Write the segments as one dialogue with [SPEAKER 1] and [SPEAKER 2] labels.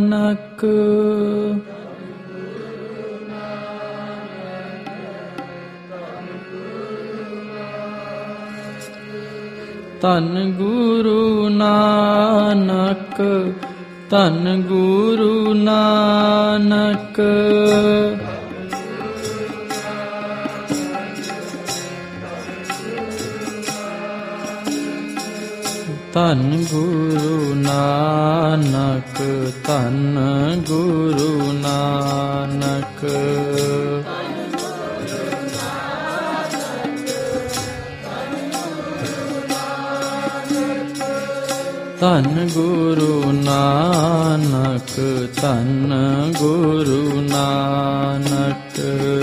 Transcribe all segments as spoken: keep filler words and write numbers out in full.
[SPEAKER 1] ਨਾਨਕ। ਧੰਨ ਗੁਰੂ ਨਾਨਕ, ਧੰਨ ਗੁਰੂ ਨਾਨਕ। ਧੰਨ ਗੁਰੂ ਨਾਨਕ, ਧੰਨ ਗੁਰੂ ਨਾਨਕ। ਧੰਨ ਗੁਰੂ ਨਾਨਕ, ਧੰਨ ਗੁਰੂ ਨਾਨਕ।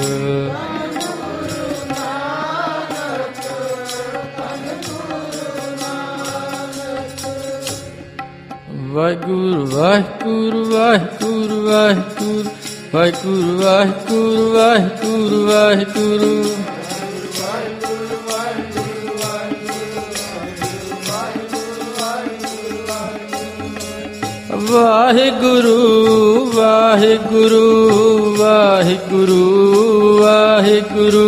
[SPEAKER 1] ਵਾਹਿਗੁਰੂ ਵਾਹਿਗੁਰੂ ਵਾਹਿਗੁਰੂ ਵਾਹਿਗੁਰੂ ਵਾਹਿਗੁਰੂ ਵਾਹਿਗੁਰੂ ਵਾਹਿਗੁਰੂ ਵਾਹਿਗੁਰੂ। ਵਾਹਿਗੁਰੂ ਵਾਹਿਗੁਰੂ ਵਾਹਿਗੁਰੂ ਵਾਹਿਗੁਰੂ।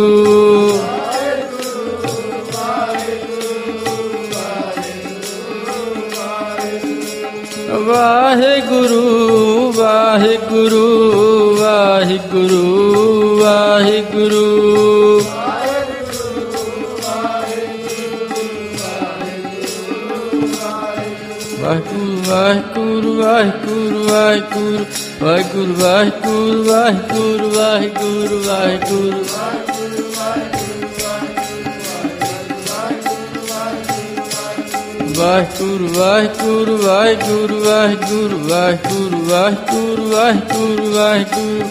[SPEAKER 1] ਵਾਹਿਗੁਰੂ ਵਾਹਿਗੁਰੂ ਵਾਹਿਗੁਰੂ ਵਾਹਿਗੁਰੂ। ਵਾਹਿਗੁਰੂ ਵਾਹਿਗੁਰੂ ਵਾਹਿਗੁਰੂ ਵਾਹਿਗੁਰੂ ਵਾਹਿਗੁਰੂ ਵਾਹਿਗੁਰੂ ਵਾਹਿਗੁਰੂ ਵਾਹਿਗੁਰੂ। ਵਾਹਿਗੁਰੂ ਵਾਹਿਗੁਰੂ ਵਾਹਿਗੁਰੂ ਵਾਹਿਗੁਰੂ ਵਾਹਿਗੁਰੂ ਵਾਹਿਗੁਰੂ ਵਾਹਿਗੁਰੂ ਵਾਹਿਗੁਰੂ।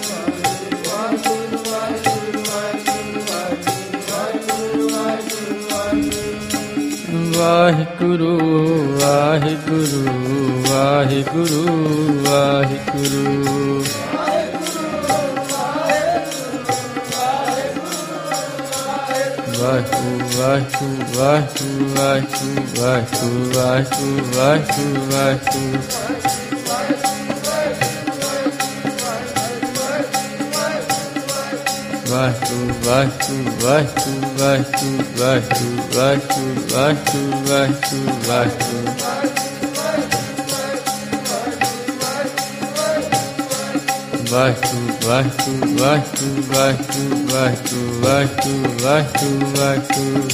[SPEAKER 1] ਵਾਹਿਗੁਰੂ ਵਾਹਿਗੁਰੂ ਵਾਹਿਗੁਰੂ ਵਾਹਿਗੁਰੂ। ਵਾਹਿਗੁਰੂ ਵਾਹਿਗੁਰੂ ਵਾਹਿਗੁਰੂ ਵਾਹਿਗੁਰੂ ਵਾਹਿਗੁਰੂ ਵਾਹਿਗੁਰੂ ਵਾਹਿਗੁਰੂ। ਵਾਹਿਗੁਰੂ ਵਾਹਿਗੁਰੂ ਵਾਹਿਗੁਰੂ ਵਾਹਿਗੁਰੂ ਵਾਹਿਗੁਰੂ ਵਾਹਿਗੁਰੂ ਵਾਹਿਗੁਰੂ ਵਾਹਿਗੁਰੂ। ਵਾਹਿਗੁਰੂ ਵਾਹਿਗੁਰੂ ਵਾਹਿਗੁਰੂ ਵਾਹਿਗੁਰੂ ਵਾਹਿਗੁਰੂ ਵਾਹਿਗੁਰੂ ਵਾਹਿਗੁਰੂ ਵਾਹਿਗੁਰੂ।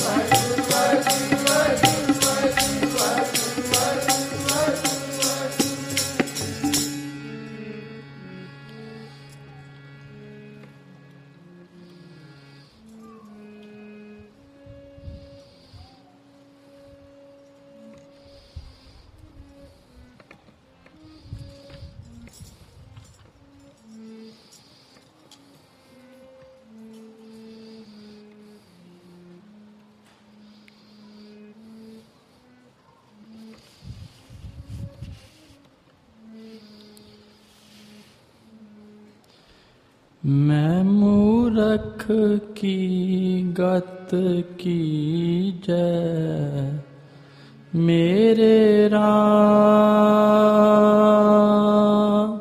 [SPEAKER 1] ਮੈਂ ਮੂਰਖ ਕੀ ਗਤ ਕੀਜੈ, ਮੇਰੇ ਰਾਮ।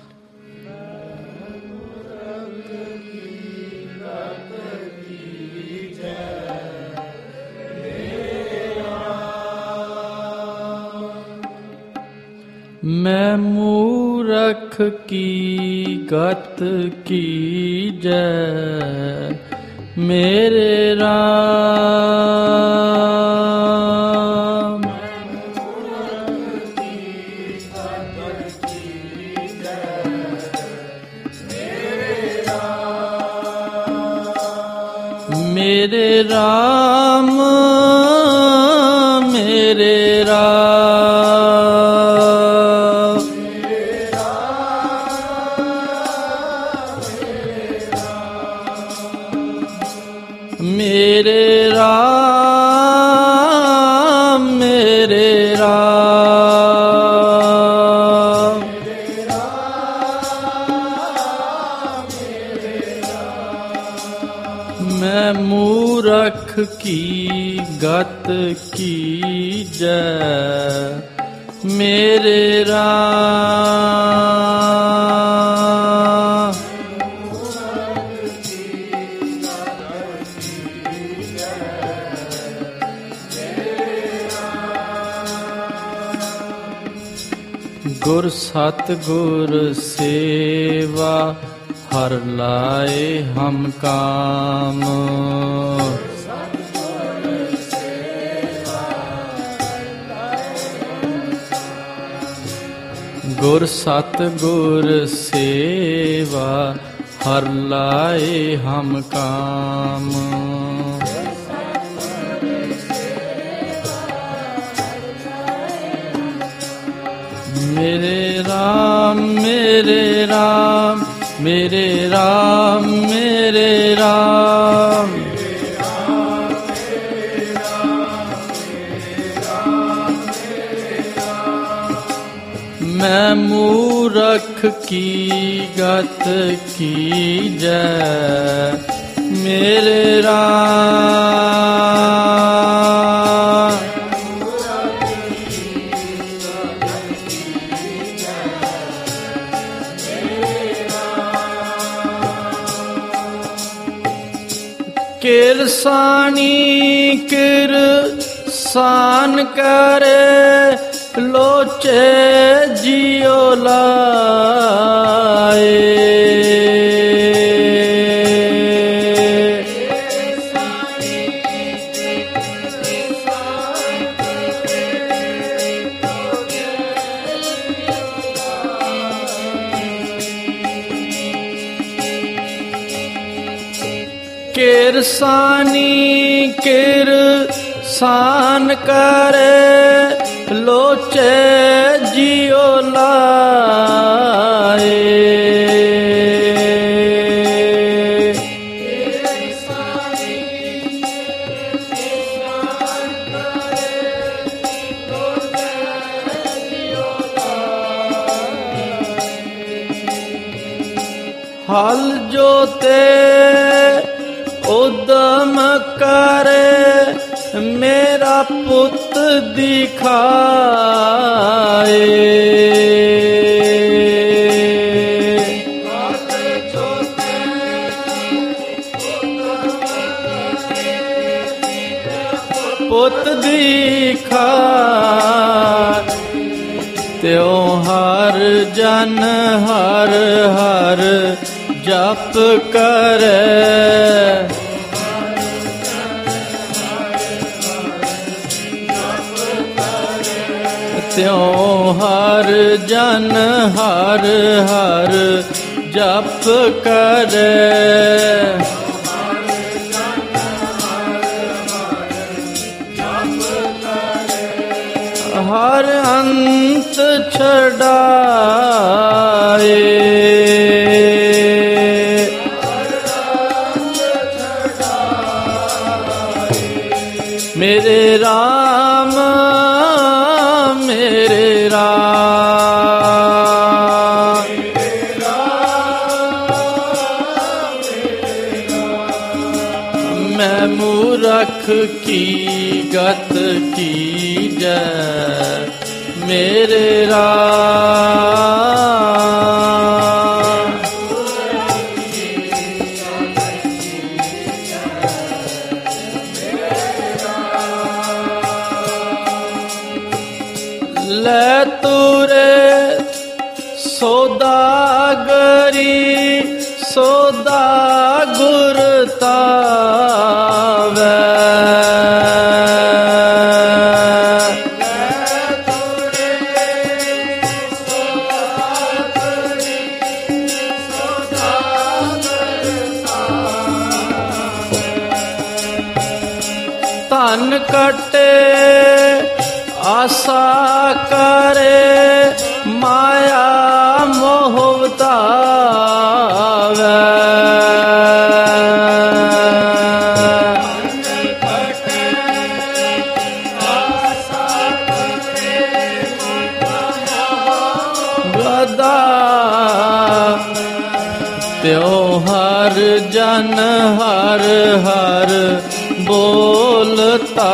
[SPEAKER 1] ਮੈਂ ਮੂਰਖ ਕੀ ਗਤ ਕੀਜੈ, ਮੇਰੇ ਰਾਮ। ਮੇਰੇ ਰਾਮ ਮੇਰੇ ਰਾਮ। ਮੇਰੇ ਰਾਮ ਮੇਰੇ ਰਾਮ। ਮੈਂ ਮੂਰਖ ਕੀ ਗਤ ਕੀਜੈ, ਮੇਰੇ ਰਾਮ। गुर सत गुर सेवा हर लाए हम काम। गुर सत गुर सेवा हर लाए हम काम। मेरे राम मेरे राम मेरे राम मेरे राम, मैं मूरख की गत कीजै मेरे राम। किरसानी किरसान करे लोचे जियो किरसानी किरसान करे लोचे जियो लाए। हल जोते उद्यम करे मेरा पुत दिखाए। पुत दिखाए त्यों हर जन हर हर जप करे। त्यों हर जन हर हर जप करे। हर अंत छड़ाए। मेरे राम मेरे राम, मैं मूरख की गत कीजै मेरे राम। ले तुरे सौदागरी सौदा गुर तावै। धन कटे आशा करे माया मोह बतावे। गदा त्यों हर जन हर हर बोलता।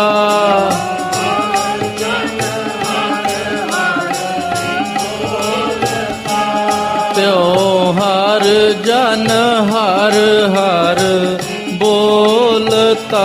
[SPEAKER 1] त्यों हर जन हर हर बोलता।